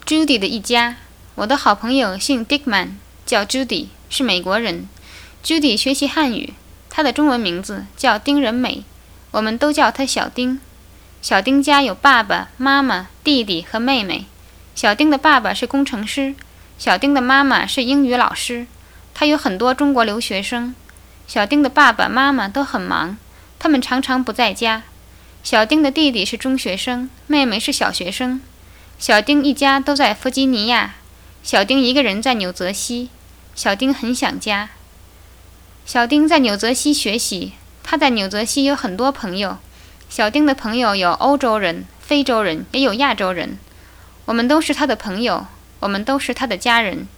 Judy 的一家。我的好朋友姓 Dickman， 叫 Judy， 是美国人。Judy 学习汉语，她的中文名字叫丁仁美，我们都叫她小丁。小丁家有爸爸妈妈、弟弟和妹妹。小丁的爸爸是工程师，小丁的妈妈是英语老师。他有很多中国留学生。小丁的爸爸妈妈都很忙，他们常常不在家。小丁的弟弟是中学生，妹妹是小学生。小丁一家都在弗吉尼亚，小丁一个人在纽泽西。小丁很想家。小丁在纽泽西学习，他在纽泽西有很多朋友。小丁的朋友有欧洲人、非洲人，也有亚洲人。我们都是他的朋友，我们都是他的家人。